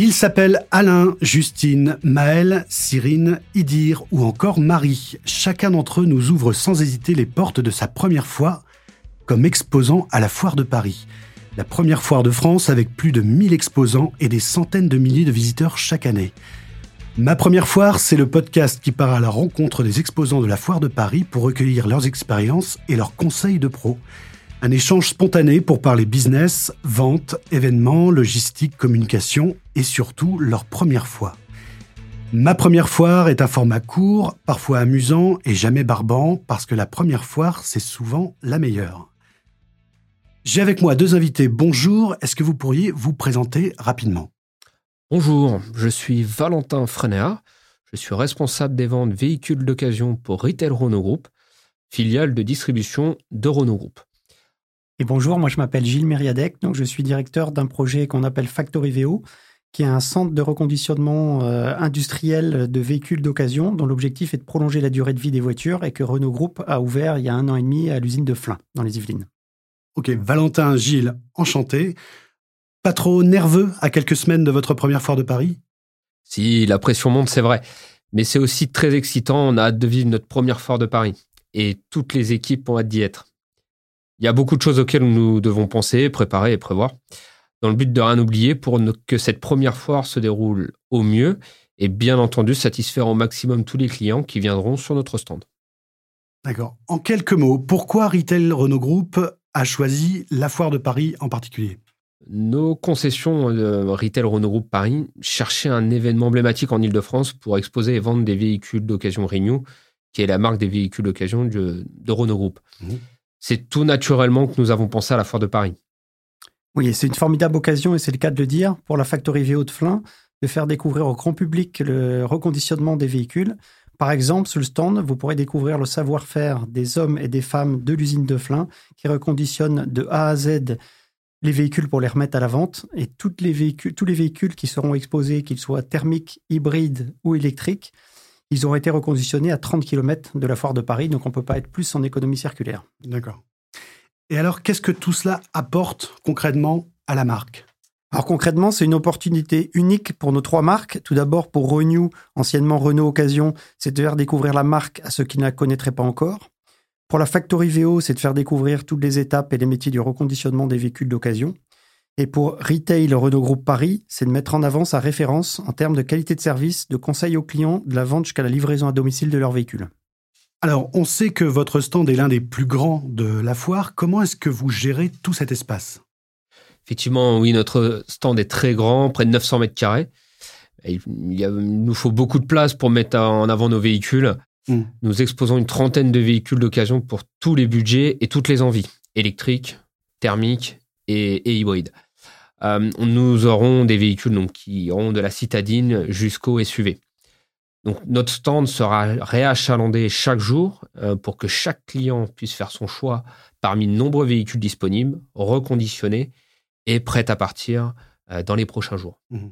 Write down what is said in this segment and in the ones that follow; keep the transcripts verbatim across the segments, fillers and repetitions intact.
Ils s'appellent Alain, Justine, Maëlle, Cyrine, Idir ou encore Marie. Chacun d'entre eux nous ouvre sans hésiter les portes de sa première fois comme exposant à la Foire de Paris. La première foire de France avec plus de mille exposants et des centaines de milliers de visiteurs chaque année. Ma première foire, c'est le podcast qui part à la rencontre des exposants de la Foire de Paris pour recueillir leurs expériences et leurs conseils de pros. Un échange spontané pour parler business, vente, événements, logistique, communication et surtout leur première fois. Ma première foire est un format court, parfois amusant et jamais barbant parce que la première foire, c'est souvent la meilleure. J'ai avec moi deux invités. Bonjour, est-ce que vous pourriez vous présenter rapidement ? Bonjour, je suis Valentin Frenéa. Je suis responsable des ventes véhicules d'occasion pour Retail Renault Group, filiale de distribution de Renault Group. Et bonjour, moi je m'appelle Gilles Mériadec, donc je suis directeur d'un projet qu'on appelle Factory V O, qui est un centre de reconditionnement euh, industriel de véhicules d'occasion, dont l'objectif est de prolonger la durée de vie des voitures et que Renault Group a ouvert il y a un an et demi à l'usine de Flins, dans les Yvelines. Ok, Valentin, Gilles, enchanté. Pas trop nerveux à quelques semaines de votre première foire de Paris ? Si, la pression monte, c'est vrai. Mais c'est aussi très excitant, on a hâte de vivre notre première foire de Paris. Et toutes les équipes ont hâte d'y être. Il y a beaucoup de choses auxquelles nous devons penser, préparer et prévoir, dans le but de rien oublier pour que cette première foire se déroule au mieux et bien entendu satisfaire au maximum tous les clients qui viendront sur notre stand. D'accord. En quelques mots, pourquoi Retail Renault Group a choisi la foire de Paris en particulier ? Nos concessions de Retail Renault Group Paris cherchaient un événement emblématique en Ile-de-France pour exposer et vendre des véhicules d'occasion Renew, qui est la marque des véhicules d'occasion de, de Renault Group. Mmh. C'est tout naturellement que nous avons pensé à la foire de Paris. Oui, c'est une formidable occasion, et c'est le cas de le dire, pour la Factory V O de Flins, de faire découvrir au grand public le reconditionnement des véhicules. Par exemple, sur le stand, vous pourrez découvrir le savoir-faire des hommes et des femmes de l'usine de Flins qui reconditionnent de A à Z les véhicules pour les remettre à la vente. Et toutes les véhicules, tous les véhicules qui seront exposés, qu'ils soient thermiques, hybrides ou électriques, ils ont été reconditionnés à trente kilomètres de la foire de Paris, donc on ne peut pas être plus en économie circulaire. D'accord. Et alors, qu'est-ce que tout cela apporte concrètement à la marque ? Alors concrètement, c'est une opportunité unique pour nos trois marques. Tout d'abord, pour Renew, anciennement Renault Occasion, c'est de faire découvrir la marque à ceux qui ne la connaîtraient pas encore. Pour la Factory V O, c'est de faire découvrir toutes les étapes et les métiers du reconditionnement des véhicules d'occasion. Et pour Retail Renault Group Paris, c'est de mettre en avant sa référence en termes de qualité de service, de conseil aux clients, de la vente jusqu'à la livraison à domicile de leurs véhicules. Alors, on sait que votre stand est l'un des plus grands de la foire. Comment est-ce que vous gérez tout cet espace ? Effectivement, oui, notre stand est très grand, près de neuf cents mètres carrés. Il, y a, il nous faut beaucoup de place pour mettre en avant nos véhicules. Mmh. Nous exposons une trentaine de véhicules d'occasion pour tous les budgets et toutes les envies, électriques, thermiques et, et hybrides. Euh, nous aurons des véhicules donc, qui iront de la citadine jusqu'au S U V. Donc, notre stand sera réachalandé chaque jour euh, pour que chaque client puisse faire son choix parmi de nombreux véhicules disponibles, reconditionnés et prêts à partir euh, dans les prochains jours. Mmh.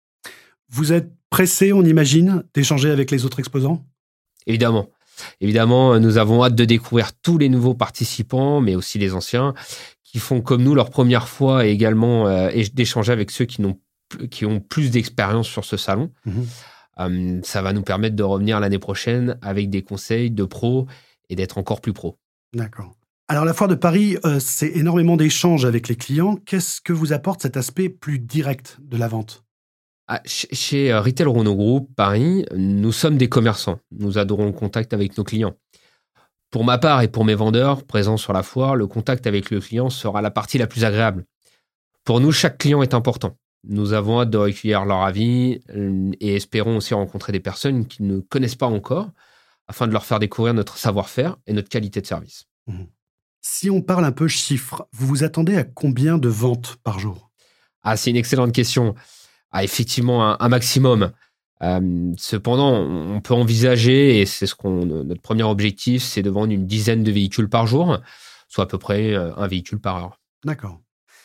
Vous êtes pressé, on imagine, d'échanger avec les autres exposants ? Évidemment. Évidemment, nous avons hâte de découvrir tous les nouveaux participants, mais aussi les anciens, qui font comme nous leur première fois et également euh, d'échanger avec ceux qui, n'ont, qui ont plus d'expérience sur ce salon. Mmh. Euh, ça va nous permettre de revenir l'année prochaine avec des conseils de pros et d'être encore plus pros. D'accord. Alors, la foire de Paris, euh, c'est énormément d'échanges avec les clients. Qu'est-ce que vous apporte cet aspect plus direct de la vente ? Ah, chez Retail Renault Group Paris, nous sommes des commerçants. Nous adorons le contact avec nos clients. Pour ma part et pour mes vendeurs présents sur la foire, le contact avec le client sera la partie la plus agréable. Pour nous, chaque client est important. Nous avons hâte de recueillir leur avis et espérons aussi rencontrer des personnes qui ne connaissent pas encore afin de leur faire découvrir notre savoir-faire et notre qualité de service. Mmh. Si on parle un peu chiffres, vous vous attendez à combien de ventes par jour ? Ah, c'est une excellente question. Ah, effectivement, un, un maximum. Euh, cependant, on peut envisager, et c'est ce qu'on, notre premier objectif, c'est de vendre une dizaine de véhicules par jour, soit à peu près un véhicule par heure. D'accord.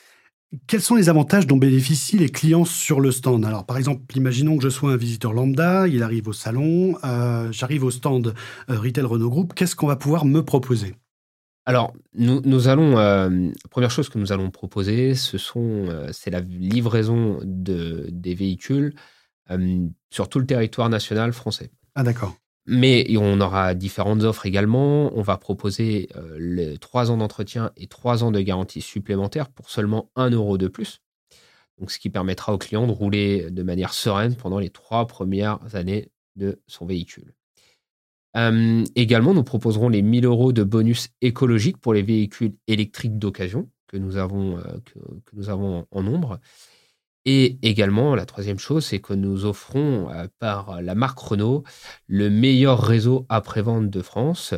Quels sont les avantages dont bénéficient les clients sur le stand ? Alors, par exemple, imaginons que je sois un visiteur lambda, il arrive au salon, euh, j'arrive au stand euh, Retail Renault Group, qu'est-ce qu'on va pouvoir me proposer ? Alors, nous, nous allons, euh, la première chose que nous allons proposer, ce sont, euh, c'est la livraison de, des véhicules euh, sur tout le territoire national français. Ah, d'accord. Mais on aura différentes offres également. On va proposer euh, les trois ans d'entretien et trois ans de garantie supplémentaire pour seulement un euro de plus. Donc, ce qui permettra au client de rouler de manière sereine pendant les trois premières années de son véhicule. Euh, également, nous proposerons les mille euros de bonus écologique pour les véhicules électriques d'occasion que nous avons, euh, que, que nous avons en nombre. Et également, la troisième chose, c'est que nous offrons euh, par la marque Renault le meilleur réseau après-vente de France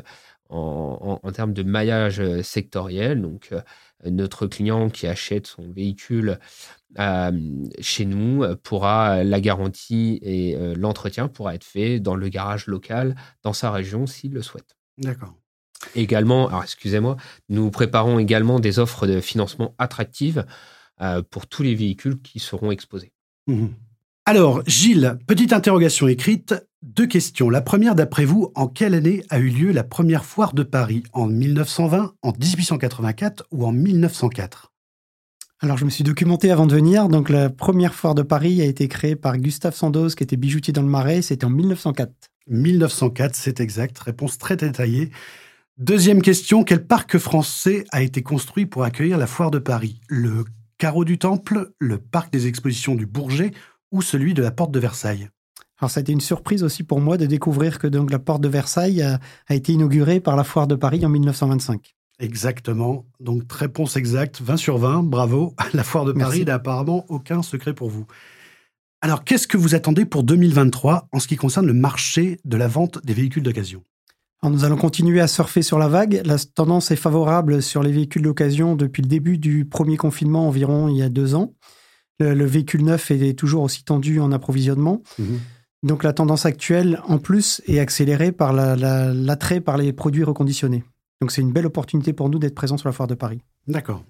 en, en, en termes de maillage sectoriel. Donc, euh, notre client qui achète son véhicule euh, chez nous pourra, la garantie et euh, l'entretien pourra être fait dans le garage local, dans sa région, s'il le souhaite. D'accord. Également, alors excusez-moi, nous préparons également des offres de financement attractives euh, pour tous les véhicules qui seront exposés. Mmh. Alors, Gilles, petite interrogation écrite, deux questions. La première, d'après vous, en quelle année a eu lieu la première foire de Paris ? En mille neuf cent vingt, en dix-huit cent quatre-vingt-quatre ou en mille neuf cent quatre ? Alors, je me suis documenté avant de venir. Donc, la première foire de Paris a été créée par Gustave Sandoz, qui était bijoutier dans le Marais. C'était en mille neuf cent quatre. mille neuf cent quatre, c'est exact. Réponse très détaillée. Deuxième question, quel parc français a été construit pour accueillir la foire de Paris ? Le Carreau du Temple, le parc des expositions du Bourget ou celui de la Porte de Versailles ? Alors, ça a été une surprise aussi pour moi de découvrir que donc, la Porte de Versailles a, a été inaugurée par la foire de Paris en mille neuf cent vingt-cinq. Exactement. Donc, réponse exacte, vingt sur vingt. Bravo. La foire de Paris n'a apparemment aucun secret pour vous. Alors, qu'est-ce que vous attendez pour deux mille vingt-trois en ce qui concerne le marché de la vente des véhicules d'occasion ? Alors, nous allons continuer à surfer sur la vague. La tendance est favorable sur les véhicules d'occasion depuis le début du premier confinement, environ il y a deux ans. Le, le véhicule neuf est toujours aussi tendu en approvisionnement. Mmh. Donc, la tendance actuelle, en plus, est accélérée par la, la, l'attrait par les produits reconditionnés. Donc, c'est une belle opportunité pour nous d'être présents sur la foire de Paris. D'accord.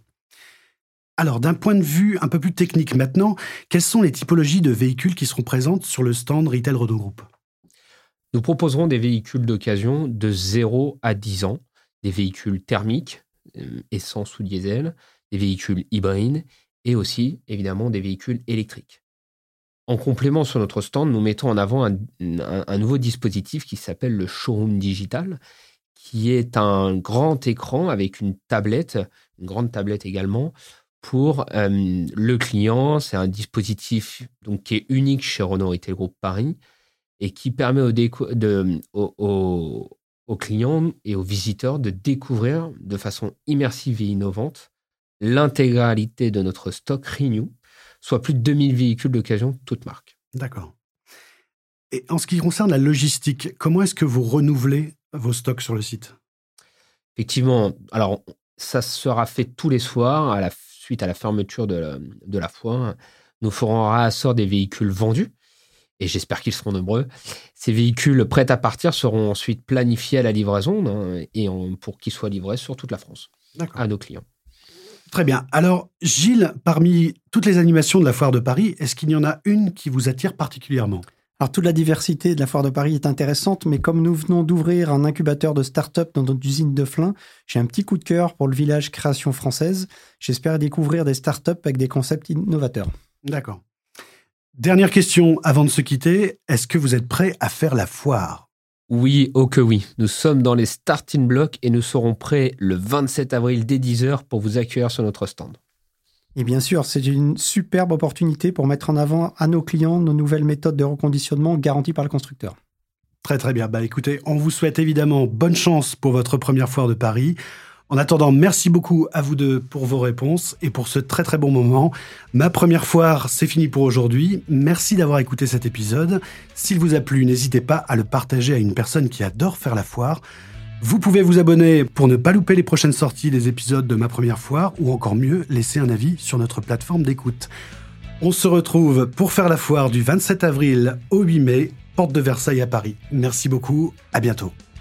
Alors, d'un point de vue un peu plus technique maintenant, quelles sont les typologies de véhicules qui seront présentes sur le stand Retail Renault Group ? Nous proposerons des véhicules d'occasion de zéro à dix ans, des véhicules thermiques, euh, essence ou diesel, des véhicules hybrides et aussi, évidemment, des véhicules électriques. En complément, sur notre stand, nous mettons en avant un, un, un nouveau dispositif qui s'appelle le Showroom Digital, qui est un grand écran avec une tablette, une grande tablette également, pour euh, le client. C'est un dispositif donc, qui est unique chez Renault Retail Group Paris et qui permet aux, déco- de, aux, aux, aux clients et aux visiteurs de découvrir de façon immersive et innovante l'intégralité de notre stock Renew, soit plus de deux mille véhicules d'occasion, toutes marques. D'accord. Et en ce qui concerne la logistique, comment est-ce que vous renouvelez vos stocks sur le site ? Effectivement, alors ça sera fait tous les soirs à la suite à la fermeture de la, de la foire. Nous ferons un réassort des véhicules vendus et j'espère qu'ils seront nombreux. Ces véhicules prêts à partir seront ensuite planifiés à la livraison hein, et en, pour qu'ils soient livrés sur toute la France. D'accord. À nos clients. Très bien. Alors, Gilles, parmi toutes les animations de la Foire de Paris, est-ce qu'il y en a une qui vous attire particulièrement ? Alors, toute la diversité de la Foire de Paris est intéressante, mais comme nous venons d'ouvrir un incubateur de start-up dans notre usine de Flins, j'ai un petit coup de cœur pour le village Création Française. J'espère découvrir des start-up avec des concepts innovateurs. D'accord. Dernière question avant de se quitter. Est-ce que vous êtes prêt à faire la foire ? Oui, oh que oui. Nous sommes dans les starting blocks et nous serons prêts le vingt-sept avril dès dix heures pour vous accueillir sur notre stand. Et bien sûr, c'est une superbe opportunité pour mettre en avant à nos clients nos nouvelles méthodes de reconditionnement garanties par le constructeur. Très très bien. Bah écoutez, on vous souhaite évidemment bonne chance pour votre première foire de Paris. En attendant, merci beaucoup à vous deux pour vos réponses et pour ce très très bon moment. Ma première foire, c'est fini pour aujourd'hui. Merci d'avoir écouté cet épisode. S'il vous a plu, n'hésitez pas à le partager à une personne qui adore faire la foire. Vous pouvez vous abonner pour ne pas louper les prochaines sorties des épisodes de Ma Première Foire ou encore mieux, laisser un avis sur notre plateforme d'écoute. On se retrouve pour faire la foire du vingt-sept avril au huit mai, porte de Versailles à Paris. Merci beaucoup, à bientôt.